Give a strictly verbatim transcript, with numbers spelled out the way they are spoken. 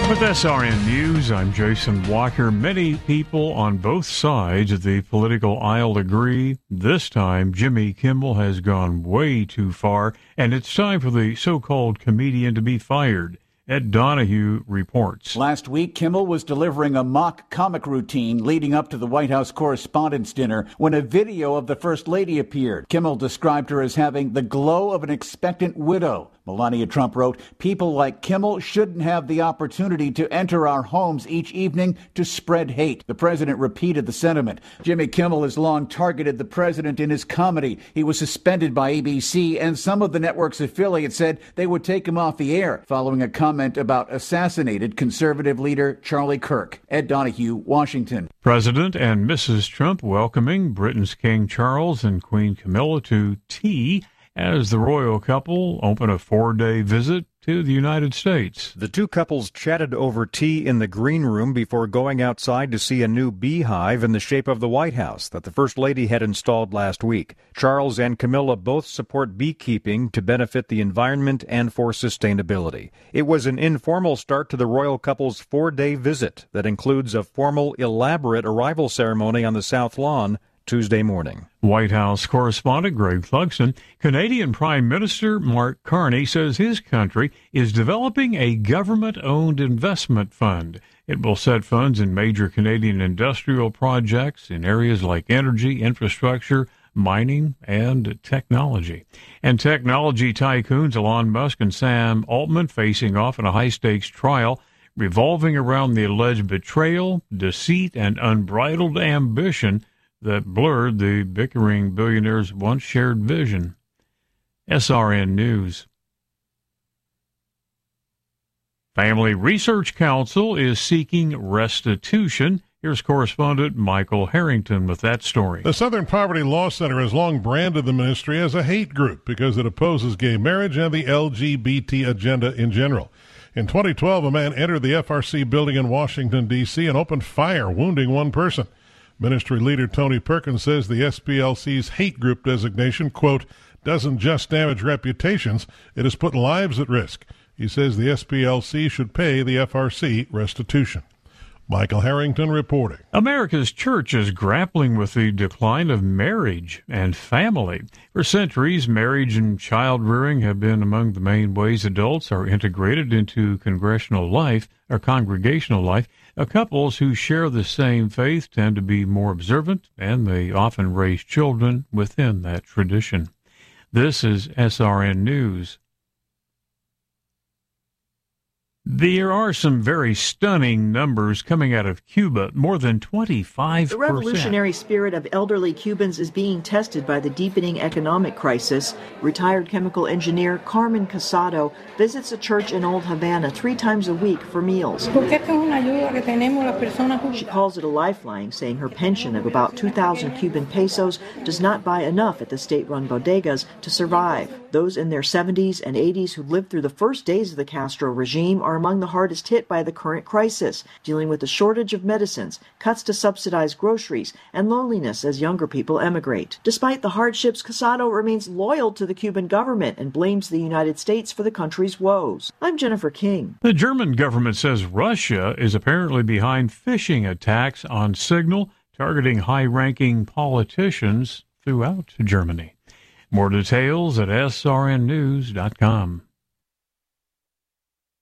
With S R N News, I'm Jason Walker. Many people on both sides of the political aisle agree this time Jimmy Kimmel has gone way too far, and it's time for the so-called comedian to be fired. Ed Donahue reports. Last week, Kimmel was delivering a mock comic routine leading up to the White House Correspondents' Dinner when a video of the First Lady appeared. Kimmel described her as having the glow of an expectant widow. Melania Trump wrote, "People like Kimmel shouldn't have the opportunity to enter our homes each evening to spread hate." The president repeated the sentiment. Jimmy Kimmel has long targeted the president in his comedy. He was suspended by A B C, and some of the network's affiliates said they would take him off the air following a comment about assassinated conservative leader Charlie Kirk. Ed Donahue, Washington. President and Missus Trump welcoming Britain's King Charles and Queen Camilla to tea as the royal couple open a four-day visit to the United States. The two couples chatted over tea in the green room before going outside to see a new beehive in the shape of the White House that the First Lady had installed last week. Charles and Camilla both support beekeeping to benefit the environment and for sustainability. It was an informal start to the royal couple's four-day visit that includes a formal, elaborate arrival ceremony on the South Lawn Tuesday morning. White House correspondent Greg Clugston. Canadian Prime Minister Mark Carney says his country is developing a government-owned investment fund. It will set funds in major Canadian industrial projects in areas like energy, infrastructure, mining, and technology. And technology tycoons Elon Musk and Sam Altman facing off in a high-stakes trial revolving around the alleged betrayal, deceit, and unbridled ambition that blurred the bickering billionaires' once shared vision. S R N News. Family Research Council is seeking restitution. Here's correspondent Michael Harrington with that story. The Southern Poverty Law Center has long branded the ministry as a hate group because it opposes gay marriage and the L G B T agenda in general. In twenty twelve, a man entered the F R C building in Washington, D C and opened fire, wounding one person. Ministry leader Tony Perkins says the S P L C's hate group designation, quote, doesn't just damage reputations, it has put lives at risk. He says the S P L C should pay the F R C restitution. Michael Harrington reporting. America's church is grappling with the decline of marriage and family. For centuries, marriage and child rearing have been among the main ways adults are integrated into congregational life or congregational life. Uh, couples who share the same faith tend to be more observant, and they often raise children within that tradition. This is S R N News. There are some very stunning numbers coming out of Cuba, more than twenty-five percent. The revolutionary spirit of elderly Cubans is being tested by the deepening economic crisis. Retired chemical engineer Carmen Casado visits a church in Old Havana three times a week for meals. She calls it a lifeline, saying her pension of about two thousand Cuban pesos does not buy enough at the state-run bodegas to survive. Those in their seventies and eighties who lived through the first days of the Castro regime are among the hardest hit by the current crisis, dealing with the shortage of medicines, cuts to subsidized groceries, and loneliness as younger people emigrate. Despite the hardships, Casado remains loyal to the Cuban government and blames the United States for the country's woes. I'm Jennifer King. The German government says Russia is apparently behind phishing attacks on Signal, targeting high-ranking politicians throughout Germany. More details at S R N news dot com.